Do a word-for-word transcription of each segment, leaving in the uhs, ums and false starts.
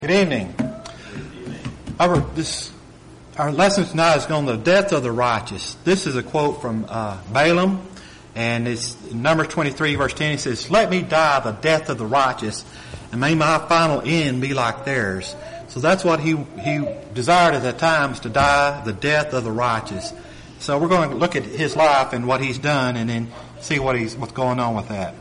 Good evening. Our, this, our lesson tonight is on the death of the righteous. This is a quote from uh, Balaam, and it's in Numbers twenty-three, verse ten. He says, "Let me die the death of the righteous, and may my final end be like theirs." So that's what he he desired at that time, is to die the death of the righteous. So we're going to look at his life and what he's done, and then see what he's what's going on with that.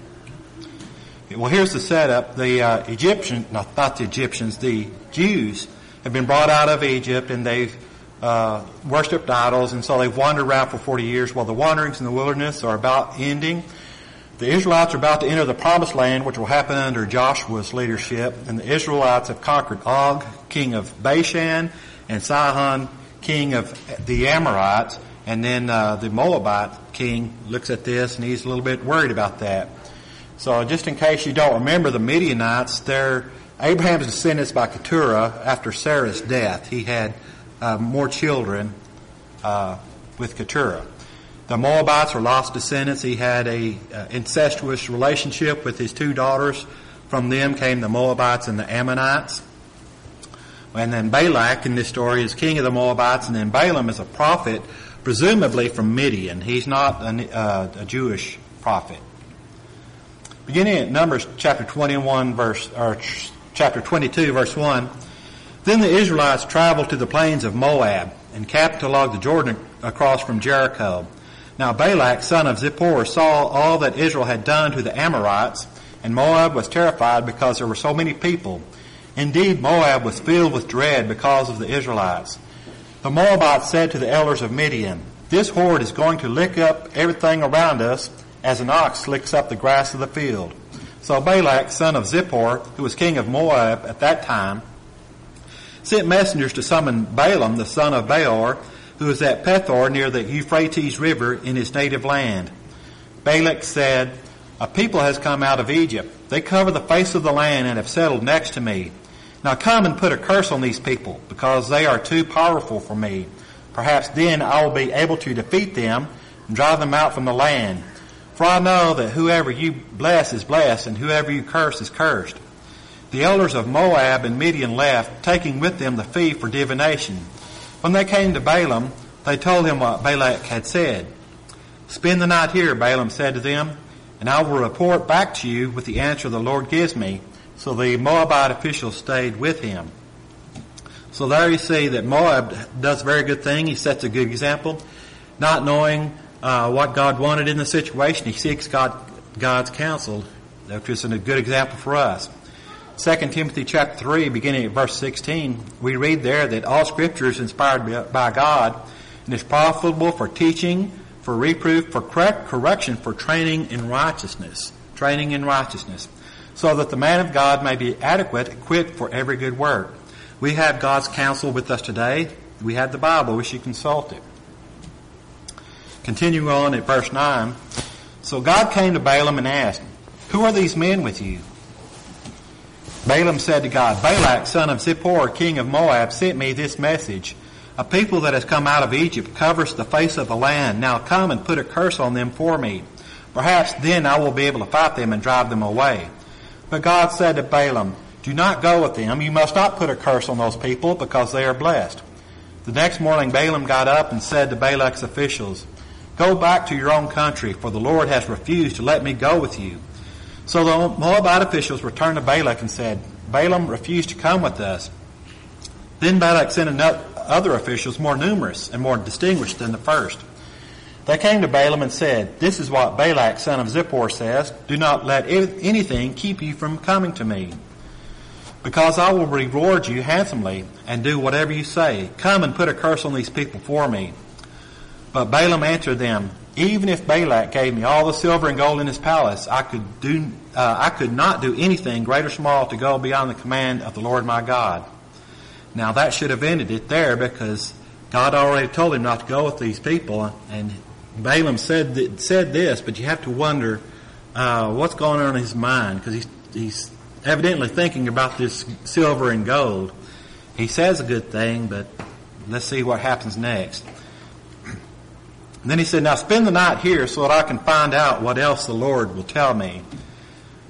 Well, here's the setup. The uh, Egyptians, no, not the Egyptians, the Jews have been brought out of Egypt, and they've uh, worshipped idols, and so they've wandered around for forty years. Well, the wanderings in the wilderness are about ending. The Israelites are about to enter the promised land, which will happen under Joshua's leadership, and the Israelites have conquered Og, king of Bashan, and Sihon, king of the Amorites, and then uh, the Moabite king looks at this, and he's a little bit worried about that. So just in case you don't remember, the Midianites, they're Abraham's descendants by Keturah after Sarah's death. He had uh, more children uh, with Keturah. The Moabites are Lot's descendants. He had a uh, incestuous relationship with his two daughters. From them came the Moabites and the Ammonites. And then Balak in this story is king of the Moabites, and then Balaam is a prophet, presumably from Midian. He's not a, uh, a Jewish prophet. Beginning at Numbers chapter twenty-one, verse or chapter twenty-two, verse one. Then the Israelites traveled to the plains of Moab and camped along the Jordan across from Jericho. Now Balak, son of Zippor, saw all that Israel had done to the Amorites, and Moab was terrified because there were so many people. Indeed, Moab was filled with dread because of the Israelites. The Moabites said to the elders of Midian, "This horde is going to lick up everything around us, as an ox licks up the grass of the field." So Balak, son of Zippor, who was king of Moab at that time, sent messengers to summon Balaam, the son of Beor, who was at Pethor near the Euphrates River in his native land. Balak said, "A people has come out of Egypt. They cover the face of the land and have settled next to me. Now come and put a curse on these people, because they are too powerful for me. Perhaps then I will be able to defeat them and drive them out from the land. For I know that whoever you bless is blessed, and whoever you curse is cursed." The elders of Moab and Midian left, taking with them the fee for divination. When they came to Balaam, they told him what Balak had said. "Spend the night here," Balaam said to them, "and I will report back to you with the answer the Lord gives me." So the Moabite officials stayed with him. So there you see that Moab does a very good thing. He sets a good example. Not knowing Uh, what God wanted in the situation, he seeks God, God's counsel, which is a good example for us. Second Timothy chapter three, beginning at verse sixteen, we read there that all Scripture is inspired by God and is profitable for teaching, for reproof, for correct correction, for training in righteousness, training in righteousness, so that the man of God may be adequate, equipped for every good work. We have God's counsel with us today. We have the Bible. We should consult it. Continuing on at verse nine. So God came to Balaam and asked, "Who are these men with you?" Balaam said to God, "Balak, son of Zippor, king of Moab, sent me this message. A people that has come out of Egypt covers the face of the land. Now come and put a curse on them for me. Perhaps then I will be able to fight them and drive them away." But God said to Balaam, "Do not go with them. You must not put a curse on those people, because they are blessed." The next morning Balaam got up and said to Balak's officials, "Go back to your own country, for the Lord has refused to let me go with you." So the Moabite officials returned to Balak and said, "Balaam refused to come with us." Then Balak sent other officials more numerous and more distinguished than the first. They came to Balaam and said, "This is what Balak, son of Zippor, says. Do not let anything keep you from coming to me, because I will reward you handsomely and do whatever you say. Come and put a curse on these people for me." But Balaam answered them, "Even if Balak gave me all the silver and gold in his palace, I could do uh, I could not do anything, great or small, to go beyond the command of the Lord my God." Now that should have ended it there, because God already told him not to go with these people, and Balaam said th- said this. But you have to wonder uh, what's going on in his mind, because he's he's evidently thinking about this silver and gold. He says a good thing, but let's see what happens next. And then he said, "Now spend the night here so that I can find out what else the Lord will tell me."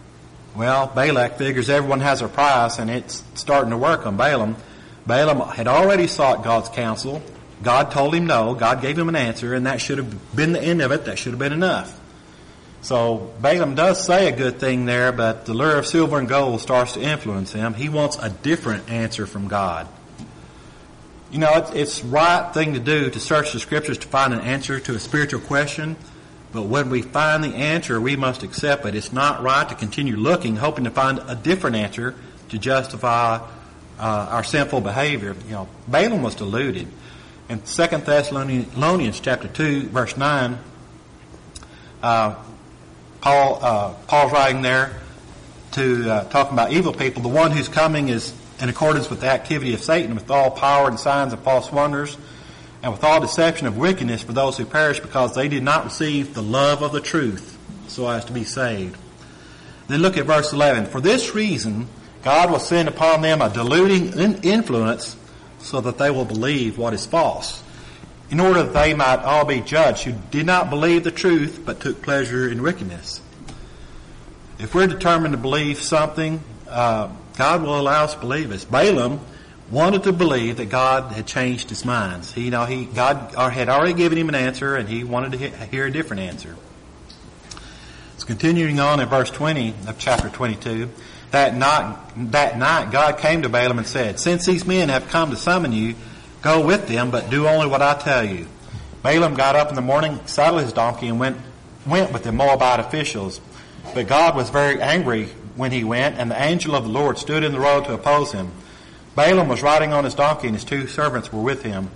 Well, Balak figures everyone has a price, and it's starting to work on Balaam. Balaam had already sought God's counsel. God told him no. God gave him an answer, and that should have been the end of it. That should have been enough. So Balaam does say a good thing there, but the lure of silver and gold starts to influence him. He wants a different answer from God. You know, it's, it's the right thing to do to search the Scriptures to find an answer to a spiritual question. But when we find the answer, we must accept it. It's not right to continue looking, hoping to find a different answer to justify uh, our sinful behavior. You know, Balaam was deluded. In Second Thessalonians chapter two, verse nine, uh, Paul uh, Paul's writing there to uh, talking about evil people. The one who's coming is in accordance with the activity of Satan, with all power and signs of false wonders, and with all deception of wickedness for those who perish, because they did not receive the love of the truth so as to be saved. Then look at verse eleven. For this reason, God will send upon them a deluding influence so that they will believe what is false, in order that they might all be judged who did not believe the truth but took pleasure in wickedness. If we're determined to believe something, uh, God will allow us to believe it. Balaam wanted to believe that God had changed his mind. He, you know, he, God had already given him an answer, and he wanted to hear a different answer. It's continuing on in verse twenty of chapter twenty-two. That night, that night God came to Balaam and said, since these men have come to summon you, go with them, but do only what I tell you. Balaam got up in the morning, saddled his donkey, and went, went with the Moabite officials. But God was very angry when he went, and the angel of the Lord stood in the road to oppose him. Balaam was riding on his donkey, and his two servants were with him.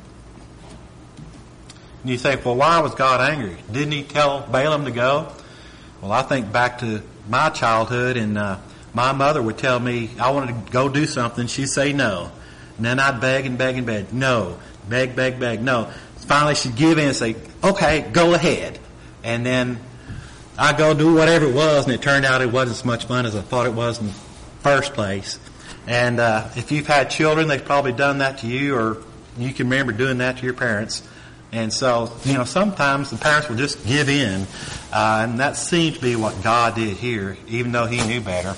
And you think, well, why was God angry? Didn't he tell Balaam to go? Well, I think back to my childhood, and uh, my mother would tell me I wanted to go do something. She'd say no. And then I'd beg and beg and beg. No. Beg, beg, beg. No. Finally, she'd give in and say, okay, go ahead. And then I'd go do whatever it was, and it turned out it wasn't as much fun as I thought it was in the first place. And uh, if you've had children, they've probably done that to you, or you can remember doing that to your parents. And so, you know, sometimes the parents will just give in. Uh, and that seemed to be what God did here, even though he knew better.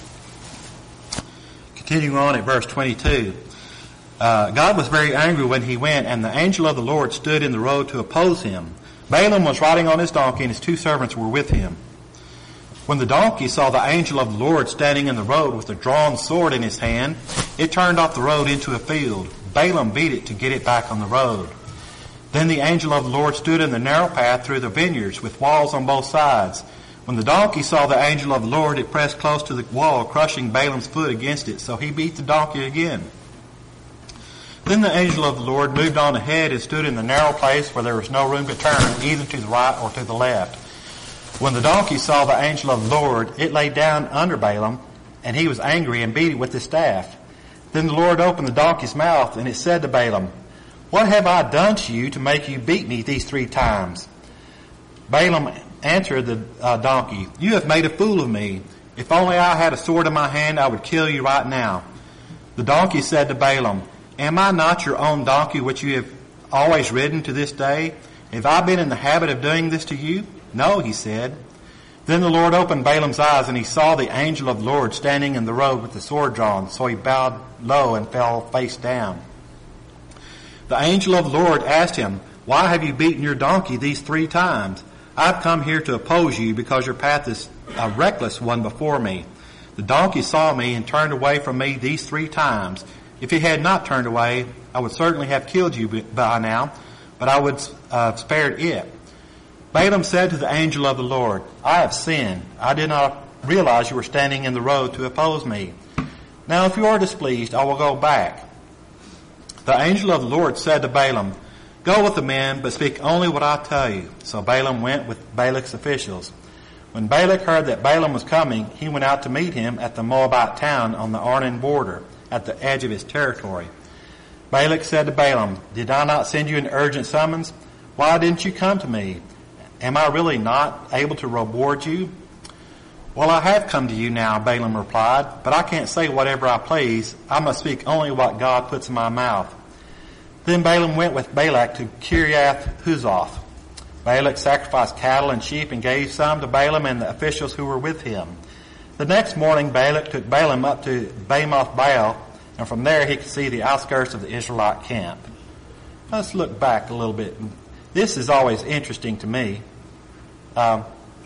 Continuing on at verse twenty-two. Uh, God was very angry when he went, and the angel of the Lord stood in the road to oppose him. Balaam was riding on his donkey, and his two servants were with him. When the donkey saw the angel of the Lord standing in the road with a drawn sword in his hand, it turned off the road into a field. Balaam beat it to get it back on the road. Then the angel of the Lord stood in the narrow path through the vineyards with walls on both sides. When the donkey saw the angel of the Lord, it pressed close to the wall, crushing Balaam's foot against it, so he beat the donkey again. Then the angel of the Lord moved on ahead and stood in the narrow place where there was no room to turn, either to the right or to the left. When the donkey saw the angel of the Lord, it lay down under Balaam, and he was angry and beat it with his staff. Then the Lord opened the donkey's mouth, and it said to Balaam, what have I done to you to make you beat me these three times? Balaam answered the uh, donkey, you have made a fool of me. If only I had a sword in my hand, I would kill you right now. The donkey said to Balaam, am I not your own donkey which you have always ridden to this day? Have I been in the habit of doing this to you? No, he said. Then the Lord opened Balaam's eyes, and he saw the angel of the Lord standing in the road with the sword drawn. So he bowed low and fell face down. The angel of the Lord asked him, why have you beaten your donkey these three times? I've come here to oppose you because your path is a reckless one before me. The donkey saw me and turned away from me these three times. If he had not turned away, I would certainly have killed you by now, but I would have spared it. Balaam said to the angel of the Lord, I have sinned. I did not realize you were standing in the road to oppose me. Now if you are displeased, I will go back. The angel of the Lord said to Balaam, go with the men, but speak only what I tell you. So Balaam went with Balak's officials. When Balak heard that Balaam was coming, he went out to meet him at the Moabite town on the Arnon border, at the edge of his territory. Balak said to Balaam, did I not send you an urgent summons? Why didn't you come to me? Am I really not able to reward you? Well, I have come to you now, Balaam replied, but I can't say whatever I please. I must speak only what God puts in my mouth. Then Balaam went with Balak to Kiriath-Huzoth. Balak sacrificed cattle and sheep and gave some to Balaam and the officials who were with him. The next morning Balak took Balaam up to Bamoth Baal, and from there he could see the outskirts of the Israelite camp. Let's look back a little bit. This is always interesting to me. Um,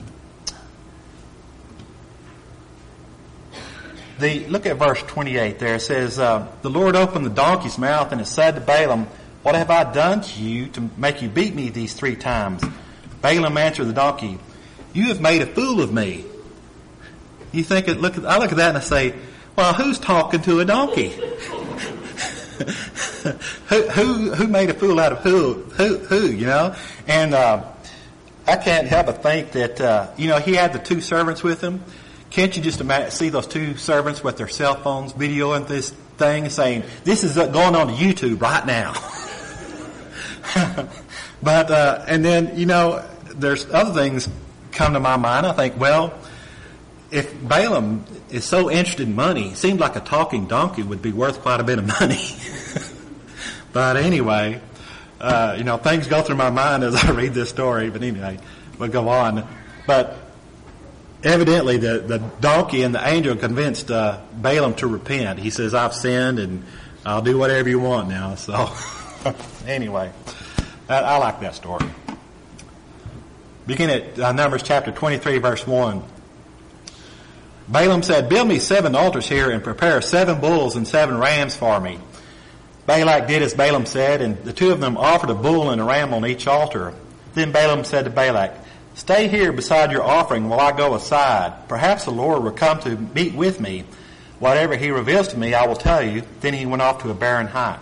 the look at verse twenty-eight there. It says, uh, the Lord opened the donkey's mouth, and it said to Balaam, what have I done to you to make you beat me these three times? Balaam answered the donkey, you have made a fool of me. You think it, look, I look at that and I say, well, who's talking to a donkey? who, who, who made a fool out of who, who, who, you know? And, uh, I can't help but think that, uh, you know, he had the two servants with him. Can't you just imagine, see those two servants with their cell phones videoing this thing and saying, this is going on to YouTube right now. But, uh, and then, you know, there's other things come to my mind. I think, well, if Balaam is so interested in money, it seems like a talking donkey would be worth quite a bit of money. But anyway, uh, you know, things go through my mind as I read this story. But anyway, we'll go on. But evidently the, the donkey and the angel convinced uh, Balaam to repent. He says, I've sinned and I'll do whatever you want now. So anyway, I, I like that story. Begin at uh, Numbers chapter twenty-three, verse one. Balaam said, build me seven altars here and prepare seven bulls and seven rams for me. Balak did as Balaam said, and the two of them offered a bull and a ram on each altar. Then Balaam said to Balak, stay here beside your offering while I go aside. Perhaps the Lord will come to meet with me. Whatever he reveals to me, I will tell you. Then he went off to a barren height.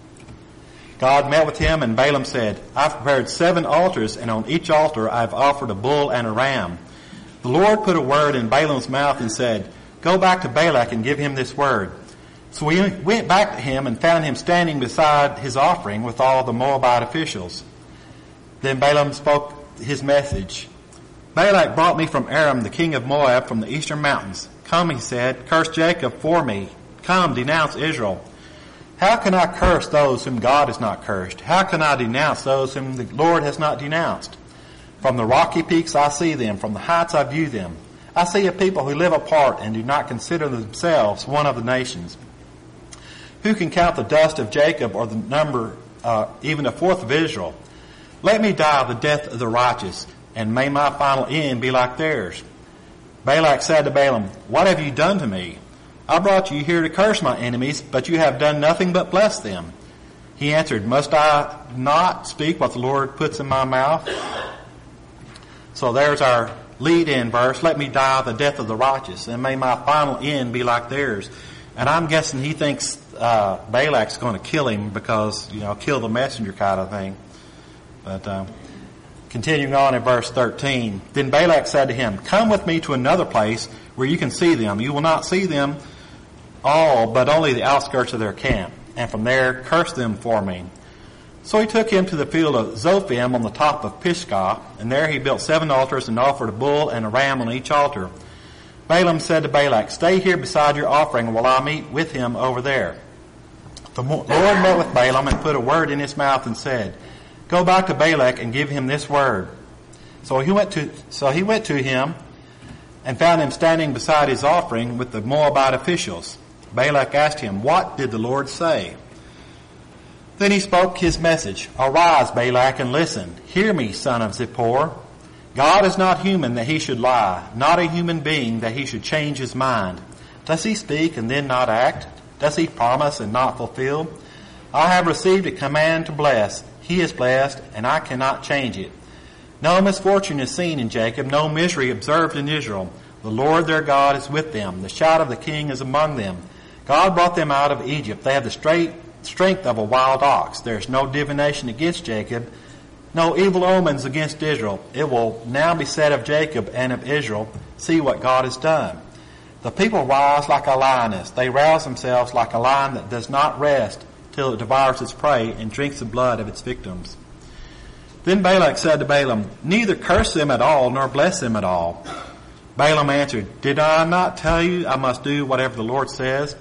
God met with him, and Balaam said, I've prepared seven altars, and on each altar I've offered a bull and a ram. The Lord put a word in Balaam's mouth and said, go back to Balak and give him this word. So we went back to him and found him standing beside his offering with all the Moabite officials. Then Balaam spoke his message. Balak brought me from Aram, the king of Moab, from the eastern mountains. Come, he said, curse Jacob for me. Come, denounce Israel. How can I curse those whom God has not cursed? How can I denounce those whom the Lord has not denounced? From the rocky peaks I see them, from the heights I view them. I see a people who live apart and do not consider themselves one of the nations. Who can count the dust of Jacob or the number, uh, even a fourth of Israel? Let me die the death of the righteous, and may my final end be like theirs. Balak said to Balaam, what have you done to me? I brought you here to curse my enemies, but you have done nothing but bless them. He answered, must I not speak what the Lord puts in my mouth? So there's our lead-in verse, let me die the death of the righteous, and may my final end be like theirs. And I'm guessing he thinks uh, Balak's going to kill him because, you know, kill the messenger kind of thing. But uh, continuing on in verse thirteen, then Balak said to him, come with me to another place where you can see them. You will not see them all, but only the outskirts of their camp. And from there, curse them for me. So he took him to the field of Zophim on the top of Pisgah, and there he built seven altars and offered a bull and a ram on each altar. Balaam said to Balak, stay here beside your offering while I meet with him over there. The Lord met with Balaam and put a word in his mouth and said, go back to Balak and give him this word. So he went to, so he went to him and found him standing beside his offering with the Moabite officials. Balak asked him, what did the Lord say? Then he spoke his message. Arise, Balak, and listen. Hear me, son of Zippor. God is not human that he should lie, not a human being that he should change his mind. Does he speak and then not act? Does he promise and not fulfill? I have received a command to bless. He is blessed, and I cannot change it. No misfortune is seen in Jacob, no misery observed in Israel. The Lord their God is with them. The shout of the king is among them. God brought them out of Egypt. They have the straight strength of a wild ox. There is no divination against Jacob, no evil omens against Israel. It will now be said of Jacob and of Israel, see what God has done. The people rise like a lioness. They rouse themselves like a lion that does not rest till it devours its prey and drinks the blood of its victims. Then Balak said to Balaam, neither curse them at all nor bless them at all. Balaam answered, did I not tell you I must do whatever the Lord says?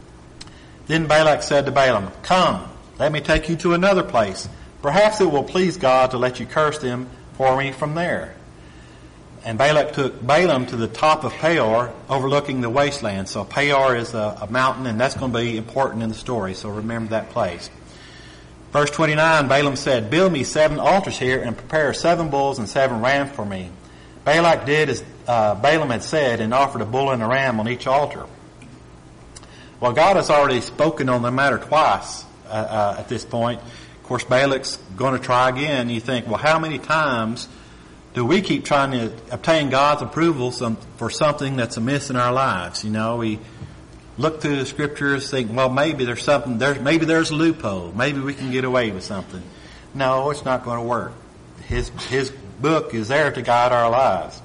Then Balak said to Balaam, come, let me take you to another place. Perhaps it will please God to let you curse them for me from there. and Balak took Balaam to the top of Peor, overlooking the wasteland. So Peor is a, a mountain, and that's going to be important in the story, so remember that place. Verse twenty-nine, Balaam said, build me seven altars here and prepare seven bulls and seven rams for me. Balak did as uh, Balaam had said and offered a bull and a ram on each altar. Well, God has already spoken on the matter twice uh, uh, at this point. Of course, Balak's going to try again. You think, well, how many times do we keep trying to obtain God's approval some, for something that's amiss in our lives? You know, we look through the scriptures, think, well, maybe there's something, there's, maybe there's a loophole. Maybe we can get away with something. No, it's not going to work. His, his book is there to guide our lives.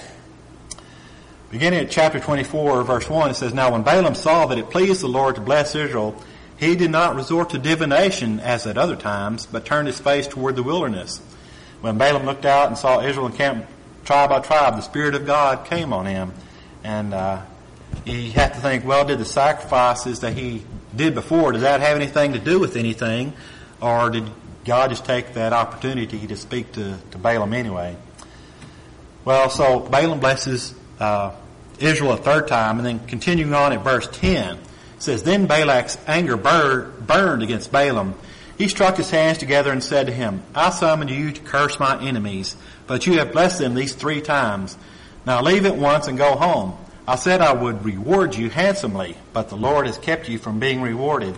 Beginning at chapter twenty-four, verse one, it says, now when Balaam saw that it pleased the Lord to bless Israel, he did not resort to divination as at other times, but turned his face toward the wilderness. When Balaam looked out and saw Israel encamped tribe by tribe, the Spirit of God came on him. And uh, he had to think, well, did the sacrifices that he did before, does that have anything to do with anything? Or did God just take that opportunity to speak to, to Balaam anyway? Well, so Balaam blesses uh, Israel a third time, and then continuing on at verse ten, it says, then Balak's anger bur- burned against Balaam. He struck his hands together and said to him, I summoned you to curse my enemies, but you have blessed them these three times. Now leave at once and go home. I said I would reward you handsomely, but the Lord has kept you from being rewarded.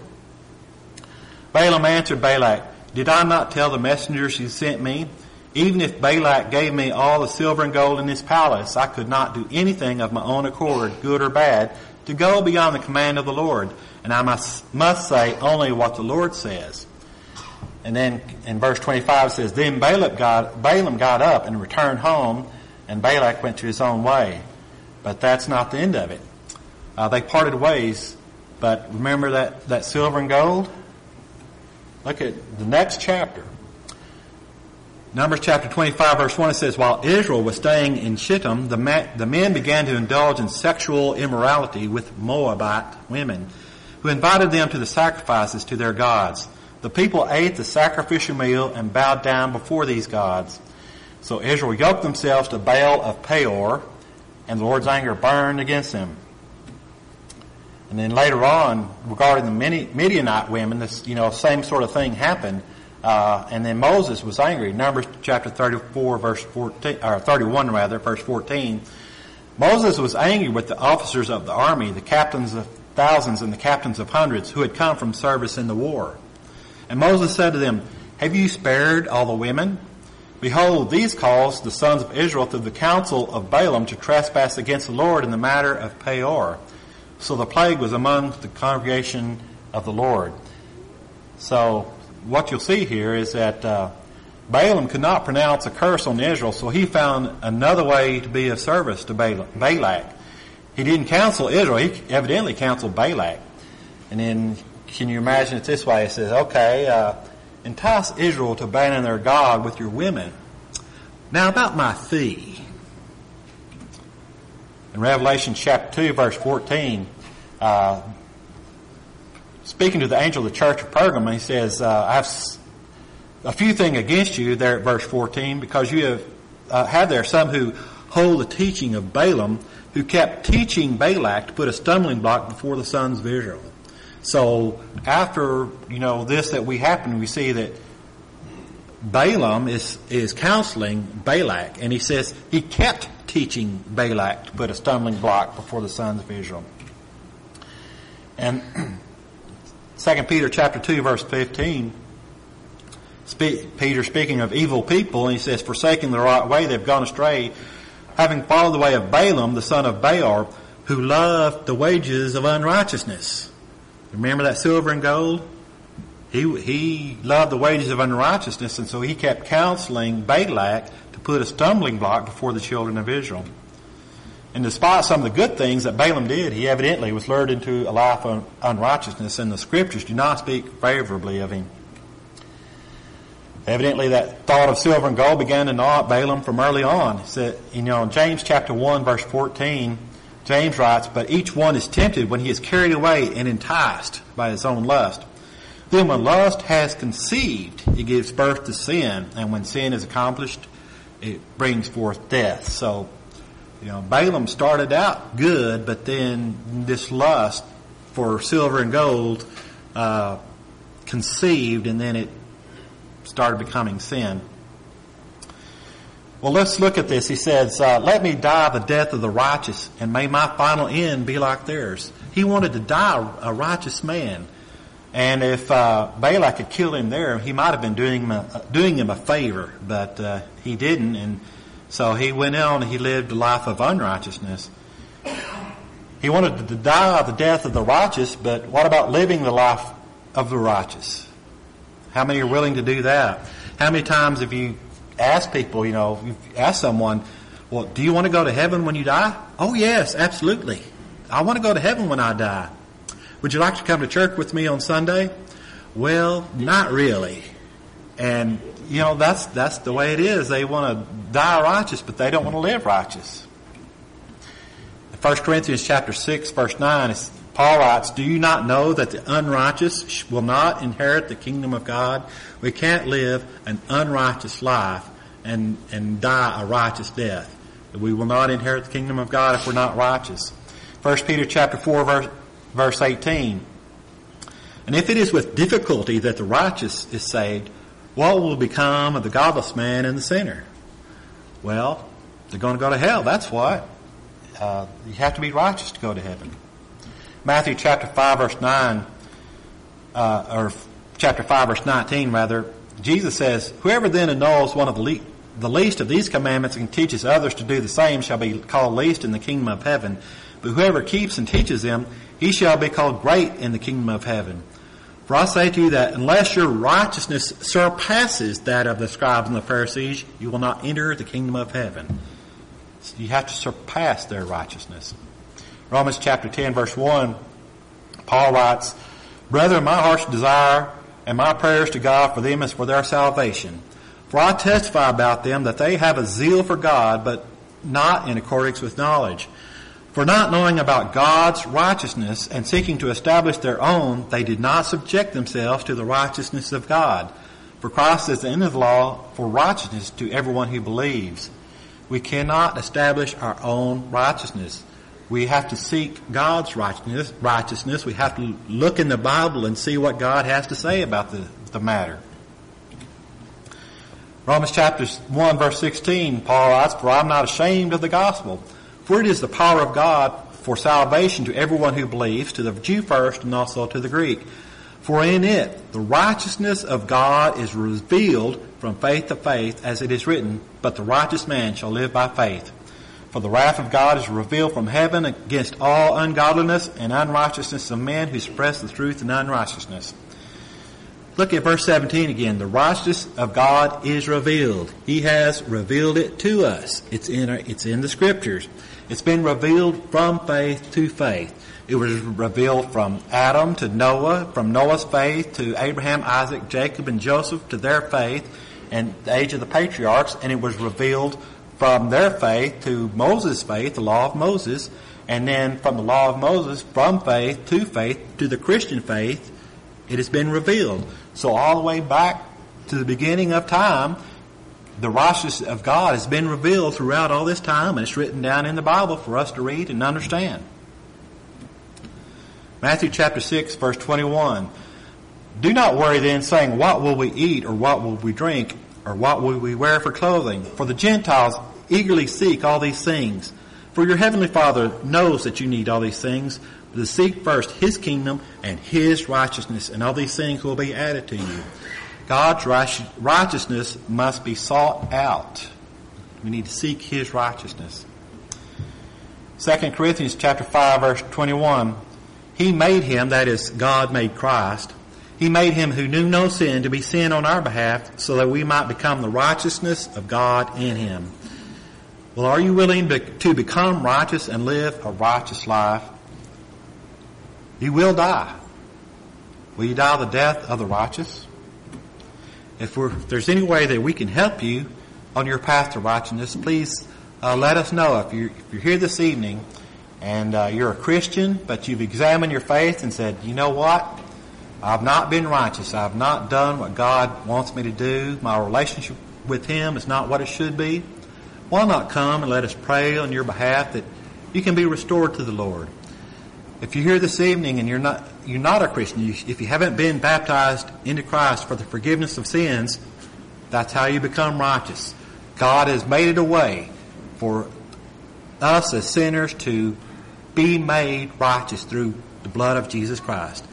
Balaam answered Balak, did I not tell the messengers you sent me? Even if Balak gave me all the silver and gold in his palace, I could not do anything of my own accord, good or bad, to go beyond the command of the Lord. And I must, must say only what the Lord says. And then in verse twenty-five it says, then Balaam got, Balaam got up and returned home, and Balak went to his own way. But that's not the end of it. Uh, they parted ways, but remember that, that silver and gold? Look at the next chapter. Numbers chapter twenty-five, verse one, it says, while Israel was staying in Shittim, the, ma- the men began to indulge in sexual immorality with Moabite women, who invited them to the sacrifices to their gods. The people ate the sacrificial meal and bowed down before these gods. So Israel yoked themselves to Baal of Peor, and the Lord's anger burned against them. And then later on, regarding the Midianite women, this, you know, same sort of thing happened. Uh, and then Moses was angry. Numbers chapter thirty-four, verse fourteen, or thirty-one rather, verse fourteen. Moses was angry with the officers of the army, the captains of thousands and the captains of hundreds, who had come from service in the war. And Moses said to them, have you spared all the women? Behold, these caused the sons of Israel through the counsel of Balaam to trespass against the Lord in the matter of Peor. So the plague was among the congregation of the Lord. So what you'll see here is that uh, Balaam could not pronounce a curse on Israel, so he found another way to be of service to Balak. He didn't counsel Israel, he evidently counseled Balak. And then, can you imagine it this way? It says, okay, uh, entice Israel to abandon their God with your women. Now about my fee. In Revelation chapter two, verse fourteen, uh, speaking to the angel of the church of Pergamum, he says, uh, I have a few things against you there at verse fourteen, because you have uh, had there some who hold the teaching of Balaam, who kept teaching Balak to put a stumbling block before the sons of Israel. So after, you know, this that we happen, we see that Balaam is, is counseling Balak, and he says he kept teaching Balak to put a stumbling block before the sons of Israel. And Second Peter chapter two, verse fifteen, speak, Peter speaking of evil people, and he says, forsaking the right way, they've gone astray, having followed the way of Balaam, the son of Beor, who loved the wages of unrighteousness. Remember that silver and gold? He he loved the wages of unrighteousness, and so he kept counseling Balak to put a stumbling block before the children of Israel. And despite some of the good things that Balaam did, he evidently was lured into a life of unrighteousness, and the scriptures do not speak favorably of him. Evidently that thought of silver and gold began to gnaw at Balaam from early on. He said, you know, in James chapter one, verse fourteen, James writes, but each one is tempted when he is carried away and enticed by his own lust. Then when lust has conceived, it gives birth to sin. And when sin is accomplished, it brings forth death. So, you know, Balaam started out good, but then this lust for silver and gold uh, conceived, and then it started becoming sin. Well, let's look at this. He says, uh, let me die the death of the righteous, and may my final end be like theirs. He wanted to die a righteous man. And if uh, Balak had killed him there, he might have been doing him a, doing him a favor, but uh, he didn't. And so he went on and he lived a life of unrighteousness. He wanted to die the death of the righteous, but what about living the life of the righteous? How many are willing to do that? How many times have you asked people, you know, you've asked someone, well, do you want to go to heaven when you die? Oh, yes, absolutely. I want to go to heaven when I die. Would you like to come to church with me on Sunday? Well, not really. And, you know, that's that's the way it is. They want to die righteous, but they don't want to live righteous. In First Corinthians chapter six, verse nine, Paul writes, do you not know that the unrighteous will not inherit the kingdom of God? We can't live an unrighteous life and, and die a righteous death. We will not inherit the kingdom of God if we're not righteous. First Peter chapter four, verse Verse eighteen, and if it is with difficulty that the righteous is saved, what will become of the godless man and the sinner? Well, they're going to go to hell, that's what. Uh, you have to be righteous to go to heaven. Matthew chapter five, verse nine, uh, or chapter five, verse nineteen, rather, Jesus says, whoever then annuls one of the, le- the least of these commandments and teaches others to do the same shall be called least in the kingdom of heaven. But whoever keeps and teaches them, he shall be called great in the kingdom of heaven. For I say to you that unless your righteousness surpasses that of the scribes and the Pharisees, you will not enter the kingdom of heaven. So you have to surpass their righteousness. Romans chapter ten, verse one, Paul writes, brethren, my heart's desire and my prayers to God for them is for their salvation. For I testify about them that they have a zeal for God, but not in accordance with knowledge. For not knowing about God's righteousness and seeking to establish their own, they did not subject themselves to the righteousness of God. For Christ is the end of the law for righteousness to everyone who believes. We cannot establish our own righteousness. We have to seek God's righteousness. righteousness. We have to look in the Bible and see what God has to say about the, the matter. Romans chapter one, verse sixteen, Paul writes, for I am not ashamed of the gospel. For it is the power of God for salvation to everyone who believes, to the Jew first and also to the Greek. For in it the righteousness of God is revealed from faith to faith, as it is written, but the righteous man shall live by faith. For the wrath of God is revealed from heaven against all ungodliness and unrighteousness of men who suppress the truth in unrighteousness. Look at verse seventeen again. The righteousness of God is revealed. He has revealed it to us. It's in our, it's in the Scriptures. It's been revealed from faith to faith. It was revealed from Adam to Noah, from Noah's faith to Abraham, Isaac, Jacob, and Joseph to their faith and the age of the patriarchs. And it was revealed from their faith to Moses' faith, the law of Moses. And then from the law of Moses, from faith to faith to the Christian faith, it has been revealed. So all the way back to the beginning of time, the righteousness of God has been revealed throughout all this time, and it's written down in the Bible for us to read and understand. Matthew chapter six, verse twenty-one. Do not worry then, saying, what will we eat, or what will we drink, or what will we wear for clothing? For the Gentiles eagerly seek all these things. For your heavenly Father knows that you need all these things. But to seek first His kingdom and His righteousness, and all these things will be added to you. God's righteousness must be sought out. We need to seek His righteousness. Second Corinthians chapter five, verse twenty-one. He made Him, that is, God made Christ. He made Him who knew no sin to be sin on our behalf, so that we might become the righteousness of God in Him. Well, are you willing to become righteous and live a righteous life? You will die. Will you die the death of the righteous? If, we're, if there's any way that we can help you on your path to righteousness, please uh, let us know. If you're, if you're here this evening and uh, you're a Christian, but you've examined your faith and said, you know what? I've not been righteous. I've not done what God wants me to do. My relationship with Him is not what it should be, why not come and let us pray on your behalf that you can be restored to the Lord? If you're here this evening and you're not you're not a Christian, you, if you haven't been baptized into Christ for the forgiveness of sins, that's how you become righteous. God has made it a way for us as sinners to be made righteous through the blood of Jesus Christ.